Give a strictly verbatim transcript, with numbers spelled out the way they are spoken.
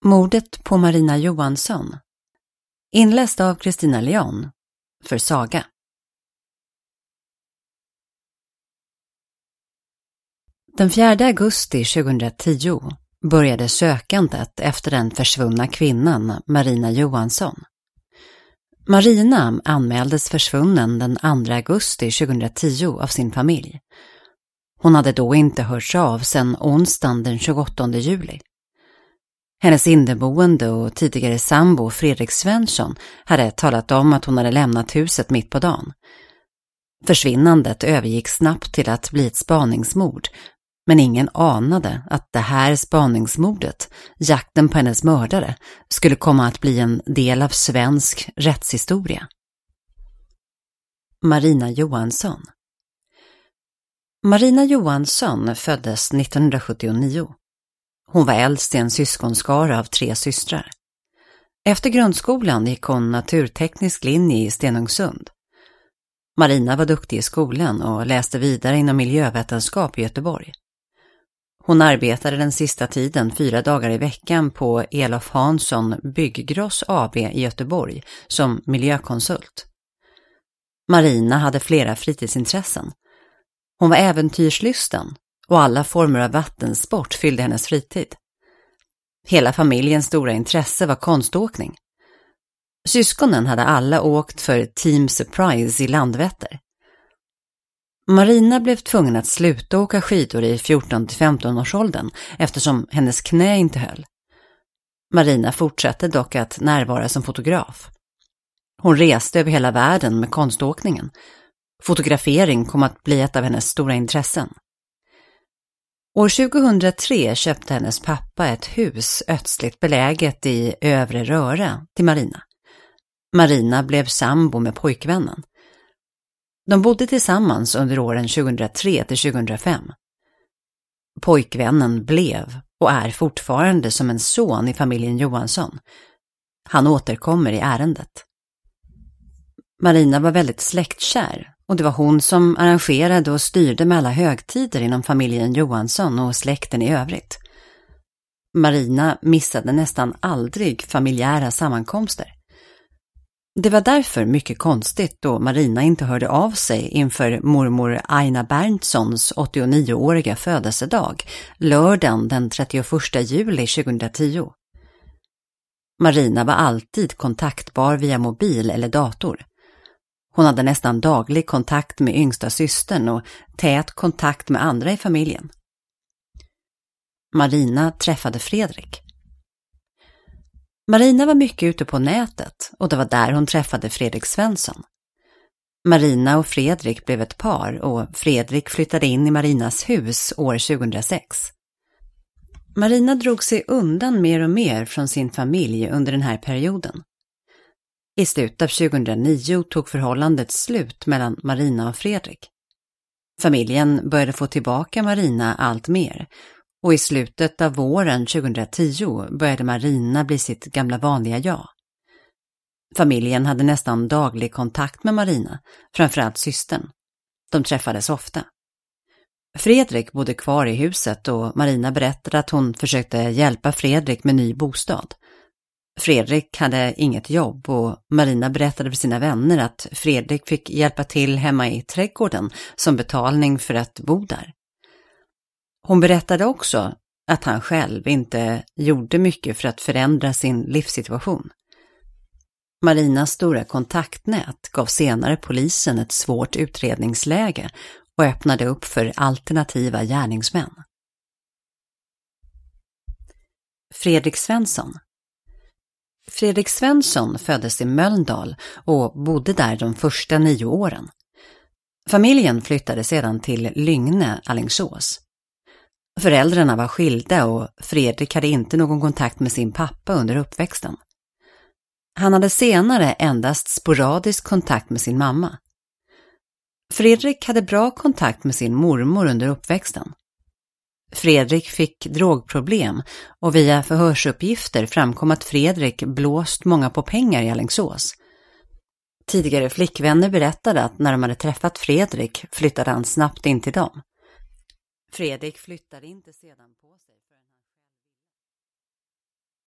Mordet på Marina Johansson. Inläst av Kristina Leon för Saga. Den fjärde augusti tjugohundratio började sökandet efter den försvunna kvinnan Marina Johansson. Marina anmäldes försvunnen den andra augusti tjugohundratio av sin familj. Hon hade då inte hörts av sedan onsdagen den tjugoåttonde juli. Hennes inneboende och tidigare sambo Fredrik Svensson hade talat om att hon hade lämnat huset mitt på dagen. Försvinnandet övergick snabbt till att bli ett spaningsmord, men ingen anade att det här spaningsmordet, jakten på hennes mördare, skulle komma att bli en del av svensk rättshistoria. Marina Johansson. Marina Johansson föddes nittonhundrasjuttionio. Hon var äldst i en syskonskara av tre systrar. Efter grundskolan gick hon naturteknisk linje i Stenungsund. Marina var duktig i skolan och läste vidare inom miljövetenskap i Göteborg. Hon arbetade den sista tiden fyra dagar i veckan på Elof Hansson Bygggross A B i Göteborg som miljökonsult. Marina hade flera fritidsintressen. Hon var äventyrslysten och alla former av vattensport fyllde hennes fritid. Hela familjens stora intresse var konståkning. Syskonen hade alla åkt för Team Surprise i Landvetter. Marina blev tvungen att sluta åka skidor i fjorton till femton års åldern eftersom hennes knä inte höll. Marina fortsatte dock att närvara som fotograf. Hon reste över hela världen med konståkningen. Fotografering kom att bli ett av hennes stora intressen. År tjugohundratre köpte hennes pappa ett hus ödsligt beläget i Övre Röra till Marina. Marina blev sambo med pojkvännen. De bodde tillsammans under åren tjugohundratre till tjugohundrafem. Pojkvännen blev och är fortfarande som en son i familjen Johansson. Han återkommer i ärendet. Marina var väldigt släktkär och det var hon som arrangerade och styrde med alla högtider inom familjen Johansson och släkten i övrigt. Marina missade nästan aldrig familjära sammankomster. Det var därför mycket konstigt då Marina inte hörde av sig inför mormor Aina Berntssons åttionioåriga födelsedag, lördagen den trettioförsta juli tjugohundratio. Marina var alltid kontaktbar via mobil eller dator. Hon hade nästan daglig kontakt med yngsta systern och tät kontakt med andra i familjen. Marina träffade Fredrik. Marina var mycket ute på nätet och det var där hon träffade Fredrik Svensson. Marina och Fredrik blev ett par och Fredrik flyttade in i Marinas hus år tjugohundrasex. Marina drog sig undan mer och mer från sin familj under den här perioden. I slutet av tjugohundranio tog förhållandet slut mellan Marina och Fredrik. Familjen började få tillbaka Marina allt mer och i slutet av våren tjugohundratio började Marina bli sitt gamla vanliga jag. Familjen hade nästan daglig kontakt med Marina, framförallt systern. De träffades ofta. Fredrik bodde kvar i huset och Marina berättade att hon försökte hjälpa Fredrik med ny bostad. Fredrik hade inget jobb och Marina berättade för sina vänner att Fredrik fick hjälpa till hemma i trädgården som betalning för att bo där. Hon berättade också att han själv inte gjorde mycket för att förändra sin livssituation. Marinas stora kontaktnät gav senare polisen ett svårt utredningsläge och öppnade upp för alternativa gärningsmän. Fredrik Svensson. Fredrik Svensson föddes i Mölndal och bodde där de första nio åren. Familjen flyttade sedan till Lyngne, Alingsås. Föräldrarna var skilda och Fredrik hade inte någon kontakt med sin pappa under uppväxten. Han hade senare endast sporadisk kontakt med sin mamma. Fredrik hade bra kontakt med sin mormor under uppväxten. Fredrik fick drogproblem och via förhörsuppgifter framkom att Fredrik blåst många på pengar i Alingsås. Tidigare flickvänner berättade att när de hade träffat Fredrik flyttade han snabbt in till dem. Fredrik flyttade inte sedan på sig.